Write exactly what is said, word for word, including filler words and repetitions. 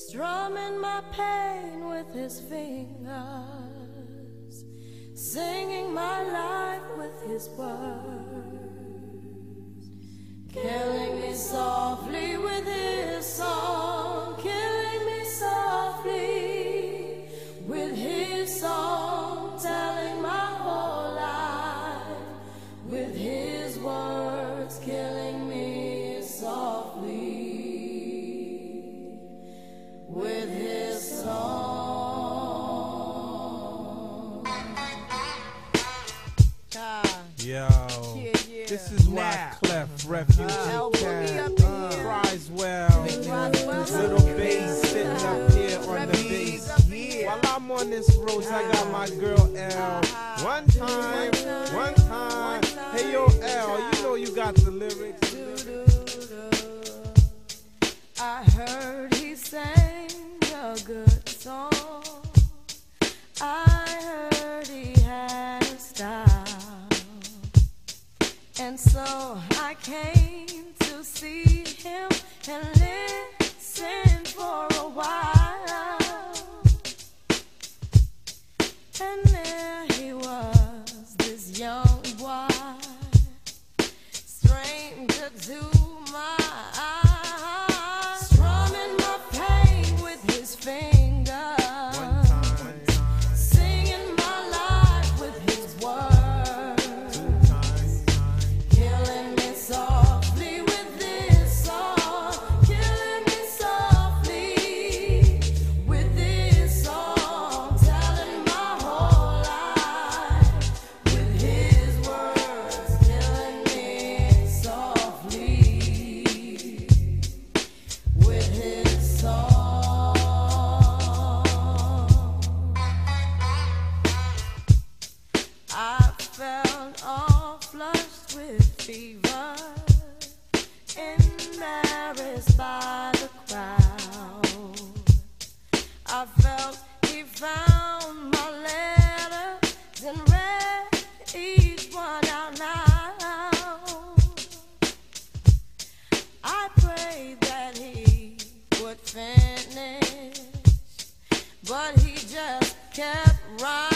strumming my pain with his fingers, singing my life with his words, killing me softly with his song, killing me softly with his song, telling my whole life with his words, killing me softly with his song. Yo, Yeah, yeah. this is why Now. Clef, Refugee Uh, Cat, up in uh, here. Criswell, Big Criswell. Little bass sitting up here on the bass. Yeah. While I'm on this road, I got my girl L. One time, one time. Hey yo, L, you know you got the lyrics. I heard he sang a good song. I heard he had a style. And so I came to see him and listen for a while. And there he was, this young boy, stranger to my eyes, strumming my pain with his fingers, One time, one time, singing my life with his words, two times, killing me softly with this song, killing me softly with this song, telling my whole life with his words, killing me softly with his song. I felt all flushed with fever, embarrassed by the crowd. I felt he found my letters and read each one out loud. I prayed that he would finish, but he just kept writing.